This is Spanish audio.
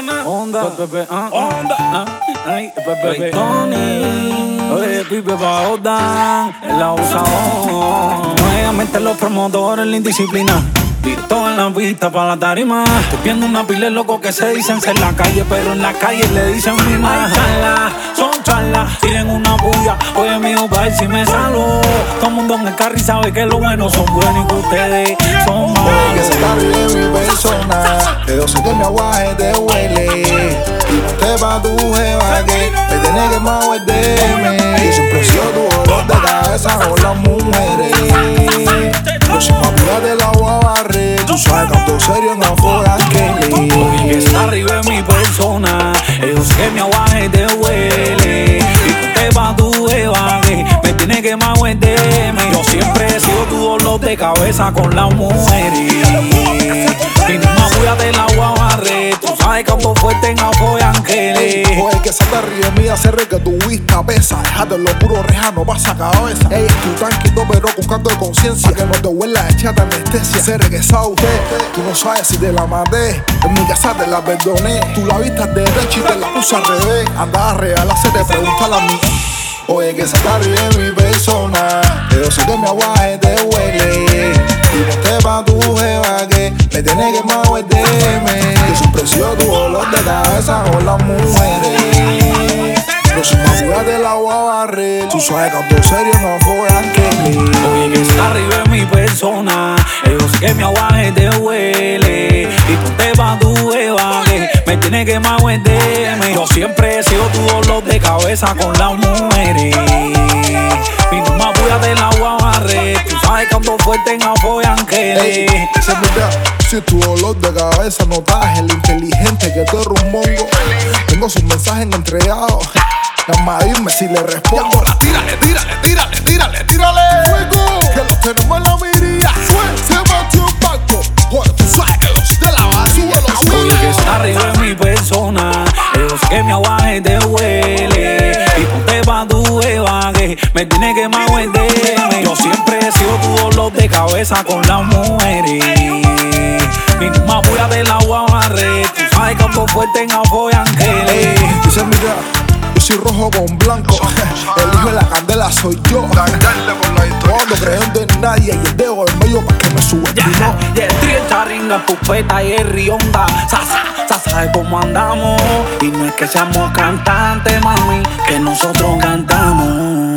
Onda, ay, Pepe, Tony, oye, Pipe pa' Odan, el abusador. Nuevamente los promotores, la indisciplina. Virto en la pista pa' la tarima. Estoy viendo una pila de locos que se dicen ser la calle, pero en la calle le dicen mi madre. Son charlas, tienen una puya. Oye, mijo, pa' ver si me salgo. Todo el mundo en el carro y sabe que los buenos son buenos y que ustedes son malos. Que se cargue mi persona, que yo sé que mi aguaje te huele. Y ponte pa' tu jeva que me tiene quemado el DM. Y siempre he sido tu dolor de cabeza con las mujeres. Próxima pura de la voy a barrer. Tú sabes, tanto serio no fue aquel. Oye, que está arriba de mi persona, yo sé que mi aguaje te huele. Y ponte pa' tu jeva que me tiene quemado el DM. Yo siempre he sido tu dolor de cabeza con las mujeres. Y no me voy a de la voy a barrer. Tú sabes que ando fuerte en apoyo ángeles. Oye, que se te ríe mía, se ríe que tu vista pesa. Déjate los puros rejas, no pasa cabeza. Ey, tú tranquilo pero con canto de conciencia. Que no te huela echada anestesia. Se regresó usted, tú no sabes si te la mandé. En mi casa te la perdoné. Tú la viste derecha y te la puse al revés. Andaba real, te pregunta a mí. Oye, que se te ríe mi persona, yo sé que mi aguaje te huele. Y ponte pa' tu jeva que me tiene quemado el DM. Que siempre he sido tu dolor de cabeza con las mujeres. Próxima ciudad de la voy a barrer. Tú sabes, canto serio no fue aquel. Oye, que está arriba de mi persona, yo sé que mi aguaje te huele. Y ponte pa' tu jeva que me tiene quemado el DM. Yo siempre he sido tu dolor de cabeza con las mujeres. Mi mamá puya de la voy a barrer. Tú sabes que ando fuerte en apoyo ángeles. Esa es verdad. Si tu dolor de cabeza no traje el inteligente que tú eres un mongo. Tengo sus mensajes entregados. Nada más dime si le respondo. Y ahora tírale fuego, que los tenemos en la mirilla. Se batió un barco. Joder, tú sabes que los de la basura los Oye, que está arriba de mi persona, yo sé que mi aguaje te huele. Y ponte pa' tu jeva que me tiene quemado el DM. Yo siempre he sido tu dolor de cabeza con las mujeres. Mi mamá puya de la voy a barrer. Tú sabes que ando fuerte en apoyo ángeles. Dice, mira, yo soy rojo con blanco. El hijo de la candela soy yo. No creyendo en nadie y el dedo en medio pa' que me sube. Y el tri, el charinga, pupeta y el rionda. Sabe cómo andamos. Y no es que seamos cantantes, mami, que nosotros cantamos.